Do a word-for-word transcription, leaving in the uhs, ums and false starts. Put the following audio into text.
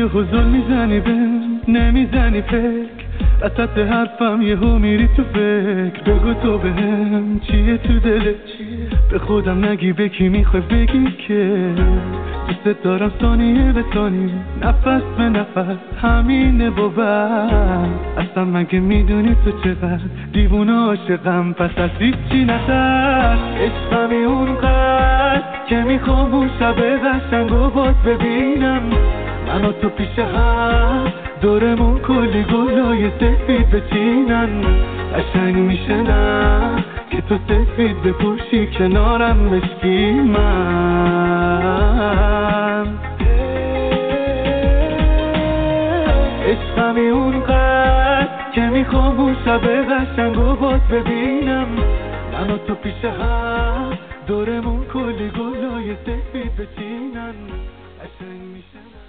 یه حضور میزنی به نمیزنی فکر وسط حرفم یهو میری تو فکر بگو تو بهم چیه تو دلت به خودم نگی به کی میخوای بگی که دوست دارم ثانیه به ثانیه نفس به نفس همینه با بس اصلا مگه میدونی تو چقدر دیوونه عاشقم پس از هیچی نتر عشقمی اونقدر که میخوام اون شب قشنگ و باز ببینم من و تو پیش هم دورمون کلی گلای سفید بچینن قشنگ میشه نه که تو سفید بپوشی کنارم مشکی من عشقمی اونقدر که میخوام اون شب قشنگ و باز ببینم من و تو پیش هم دورمون کلی گلای سفید بچینن قشنگ میشه